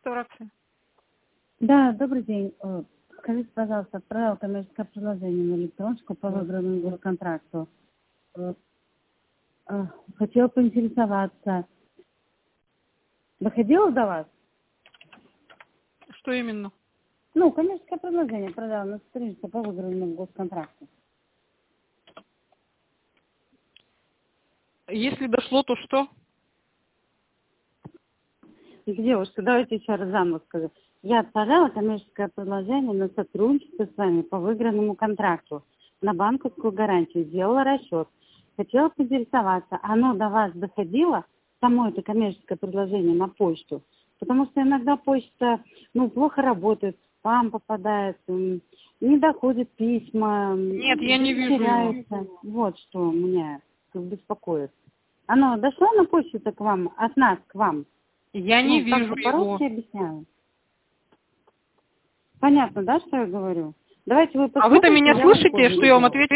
реставрации. Да, добрый день. Скажите, пожалуйста, отправила коммерческое предложение на электроночку по выбранному контракту. Хотела поинтересоваться. Доходило до вас? Что именно? Ну, коммерческое предложение отправила на страницу по выбранному госконтракту. Если дошло, то что? Девушка, давайте еще раз заново скажу. Я отправляла коммерческое предложение на сотрудничество с вами по выигранному контракту на банковскую гарантию. Сделала расчет. Хотела поинтересоваться, оно до вас доходило, само это коммерческое предложение, на почту? Потому что иногда почта, плохо работает, спам попадает, не доходят письма. Нет, я не вижу теряются. Вот что меня беспокоит. Оно дошло на почту-то к вам, от нас к вам? Я не вижу по-русски его. объясняю. Понятно, да, что я говорю? Давайте вы А вы-то посмотрите, меня я вам слышите, позже что я вам сделаю. ответила?